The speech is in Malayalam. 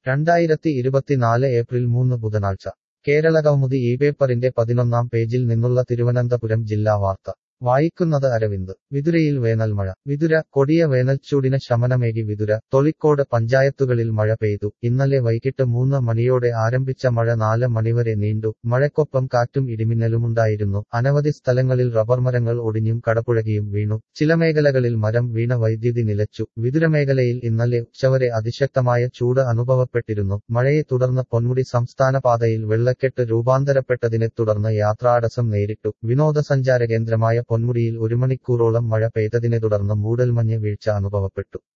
2024 ഏപ്രിൽ 3 ബുധനാഴ്ച കേരളകൗമുദി ഈ പേപ്പറിന്റെ 11-ാം പേജിൽ നിന്നുള്ള തിരുവനന്തപുരം ജില്ലാ വാർത്ത വായിക്കുന്നത് അരവിന്ദ് വിതുരയിൽ വേനൽമഴ വിതുര കൊടിയ വേനൽച്ചൂടിന് ശമനമേകി വിതുര തൊളിക്കോട് പഞ്ചായത്തുകളിൽ മഴ പെയ്തു ഇന്നലെ വൈകിട്ട് 3 മണിയോടെ ആരംഭിച്ച മഴ 4 മണിവരെ നീണ്ടു മഴയ്ക്കൊപ്പം കാറ്റും ഇടിമിന്നലുമുണ്ടായിരുന്നു അനവധി സ്ഥലങ്ങളിൽ റബ്ബർ മരങ്ങൾ ഒടിഞ്ഞും കടപുഴകിയും വീണു ചില മേഖലകളിൽ മരം വീണ വൈദ്യുതി നിലച്ചു വിതുര മേഖലയിൽ ഇന്നലെ ഉച്ചവരെ അതിശക്തമായ ചൂട് അനുഭവപ്പെട്ടിരുന്നു മഴയെ തുടർന്ന് പൊന്മുടി സംസ്ഥാന പാതയിൽ വെള്ളക്കെട്ട് രൂപാന്തരപ്പെട്ടതിനെ തുടർന്ന് യാത്രാതടസ്സം നേരിട്ടു വിനോദസഞ്ചാര കേന്ദ്രമായ പൊന്മുടിയിൽ 1 മണിക്കൂറോളം മഴ പെയ്തതിനെ തുടർന്ന് മൂടൽമഞ്ഞ് വീഴ്ച അനുഭവപ്പെട്ടു